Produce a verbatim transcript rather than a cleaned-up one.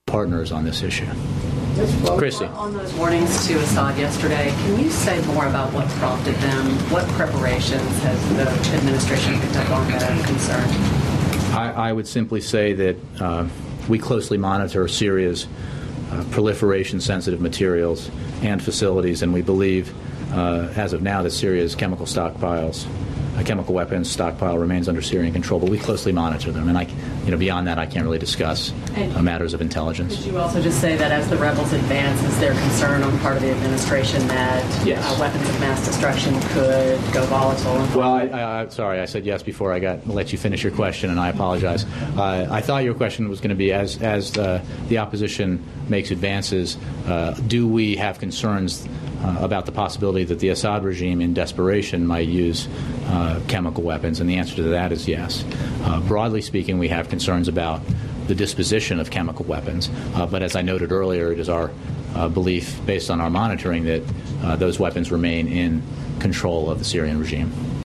partners on this issue. Christy. On those warnings to Assad yesterday, can you say more about what prompted them? What preparations has the administration picked up on that are concerned? I, I would simply say that uh, we closely monitor Syria's uh, proliferation-sensitive materials and facilities, and we believe, uh, as of now, that Syria's chemical stockpiles, uh, chemical weapons stockpile remains under Syrian control. But we closely monitor them, and I, you know, beyond that, I can't really discuss uh, matters of intelligence. Could you also just say that as the rebels advance, is there concern on part of the administration that yes. uh, weapons of mass destruction could go volatile? And well, I, I, I, sorry, I said yes before I got let you finish your question, and I apologize. Uh, I thought your question was going to be, as as uh, the opposition makes advances, uh, do we have concerns uh, about the possibility that the Assad regime, in desperation, might use uh, chemical weapons? And the answer to that is yes. Uh, broadly speaking, we have concerns about the disposition of chemical weapons, uh, but as I noted earlier, it is our uh, belief, based on our monitoring, that uh, those weapons remain in control of the Syrian regime.